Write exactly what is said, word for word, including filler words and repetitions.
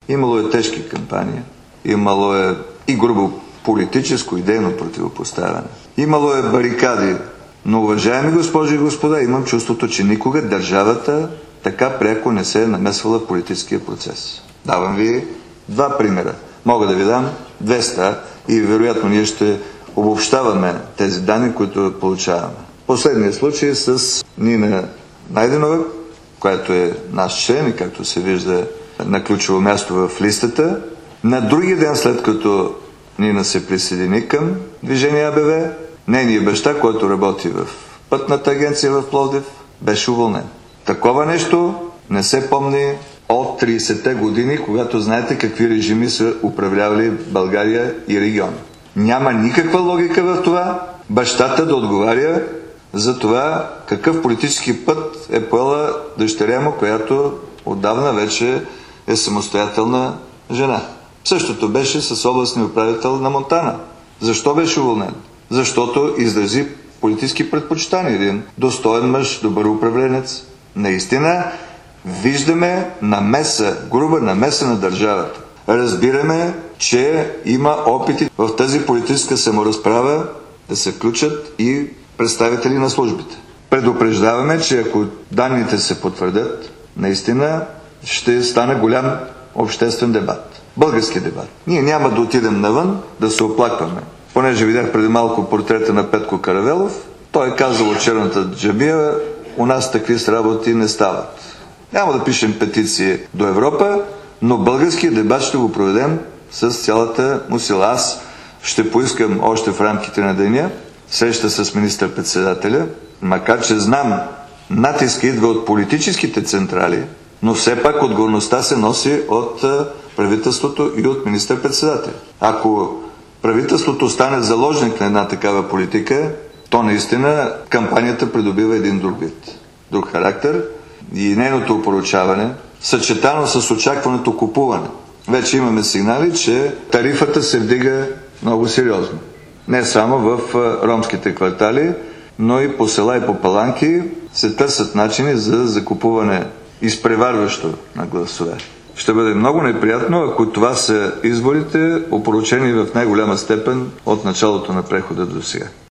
Имало е тежки кампании, имало е и грубо политическо, идейно противопоставяне. Имало е барикади, но, уважаеми госпожи и господа, имам чувството, че никога държавата така пряко не се е намесвала в политическия процес. Давам ви два примера. Мога да ви дам двеста и вероятно ние ще обобщаваме тези данни, които получаваме. Последният случай е с Нина Найденова, която е наш член и, както се вижда, на ключово място в листата. На другия ден, след като Нина се присъедини към движение А Б В, нейният баща, който работи в Пътната агенция в Пловдив, беше уволнен. Такова нещо не се помни от тридесетте години, когато знаете какви режими са управлявали България и региона. Няма никаква логика в това бащата да отговаря за това какъв политически път е поела дъщеря му, която отдавна вече е самостоятелна жена. Същото беше с областния управител на Монтана. Защо беше уволнен? Защото изрази политически предпочитания. Един достоен мъж, добър управленец. Наистина виждаме намеса, груба намеса на държавата. Разбираме, че има опити в тази политическа саморазправа да се включат и представители на службите. Предупреждаваме, че ако данните се потвърдят, наистина ще стане голям обществен дебат. Български дебат. Ние няма да отидем навън да се оплакваме. Понеже видях преди малко портрета на Петко Каравелов, той е казал от черната джамия: у нас такви с работи не стават. Няма да пишем петиции до Европа, но българския дебат ще го проведем с цялата му сила. Аз ще поискам още в рамките на деня среща с министър-председателя, макар че знам, натиска идва от политическите централи, но все пак отговорността се носи от правителството и от министър-председателя. Ако правителството стане заложник на една такава политика, то наистина кампанията придобива един друг вид, друг характер и нейното опоручаване, съчетано с очакваното купуване. Вече имаме сигнали, че тарифата се вдига много сериозно. Не само в ромските квартали, но и по села и по паланки се търсят начини за закупуване изпреварващо на гласове. Ще бъде много неприятно, ако това са изборите, опорочени в най-голяма степен от началото на прехода до сега.